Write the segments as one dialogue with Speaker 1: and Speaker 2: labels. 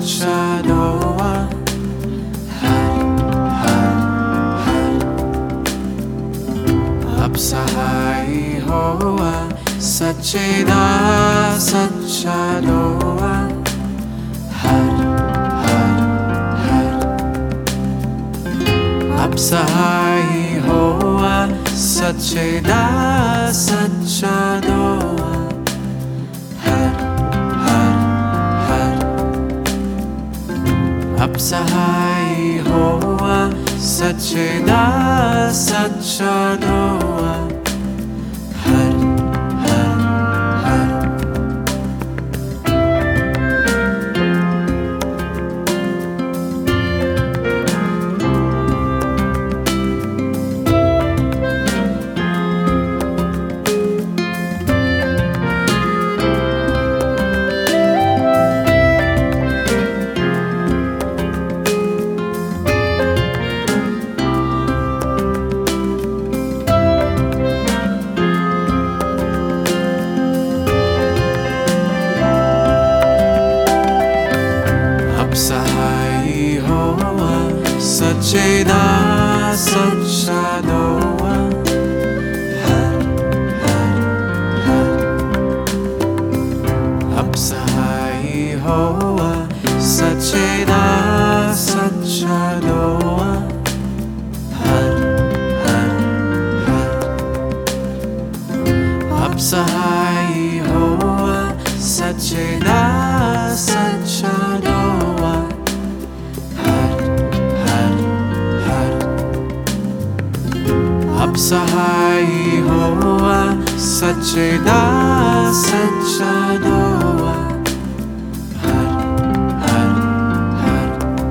Speaker 1: Doa. Har, har, har. अब सहाय होआ सच्चेदा सच्चा दोआ. हर हर हर. अब सहाय होआ सच्चेदा सच्चा दोआ. हर हर हर. अब सहाय होआ सच्चेदा सच्चा दोआ. हर हर हर. सहाय होआ सच्चेदा सच्चा दोआ. हर हर हर. अब सहाय होआ सच्चेदा सच्चा दोआ. हर हर हर. अब सहाय होआ सच्चेदा सच्चा दोआ. अब सहाय होआ सच्चेदा सच्चा दोआ. हर हर हर.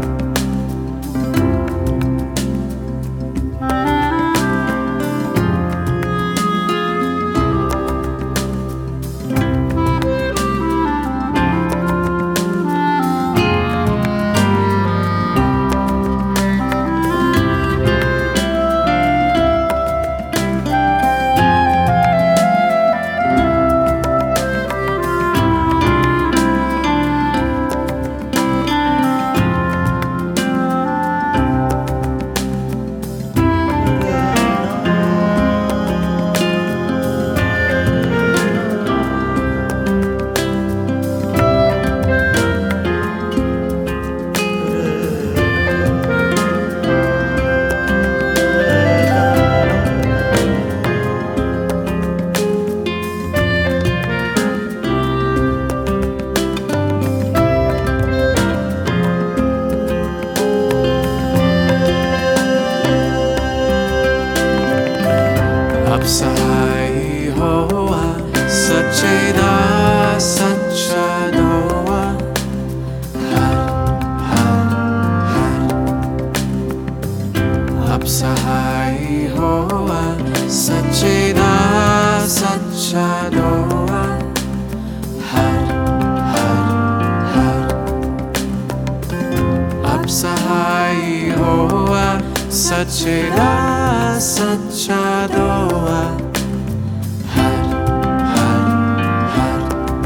Speaker 1: अब सहाय होआ सच्चेदा सच्चा दोआ. हर हर हर. अब सहाय होआ सच्चेदा सच्चा दोआ. हर हर हर. अब सहाय होआ सच्चेदा सच्चा दोआ. हर हर हर.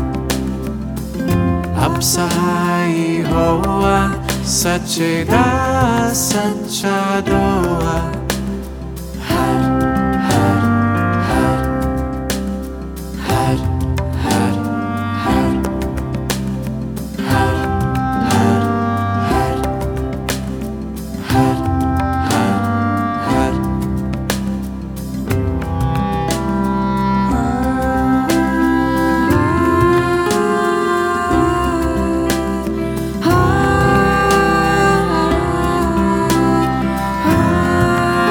Speaker 1: अब सहाय होआ सच्चेदा सच्चा दोआ. हर हर हर. हर हर हर. हर हर हर. हर हर हर.
Speaker 2: Ah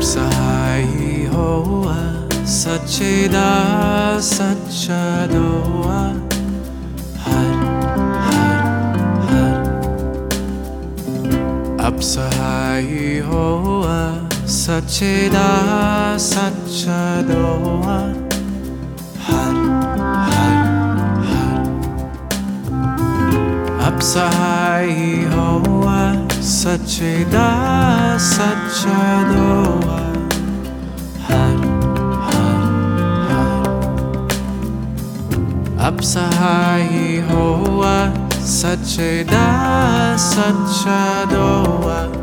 Speaker 1: सहाय होआ सच्चे दा सच्चा दोआ हर हर हर अब सहाय होआ सच्चे दा सच्चा दोआ हर हर हर अब सहाय होआ सच्चे दा सच्चा दोआ हर हर हर अब सहाय होआ सच्चे दा सच्चा दोआ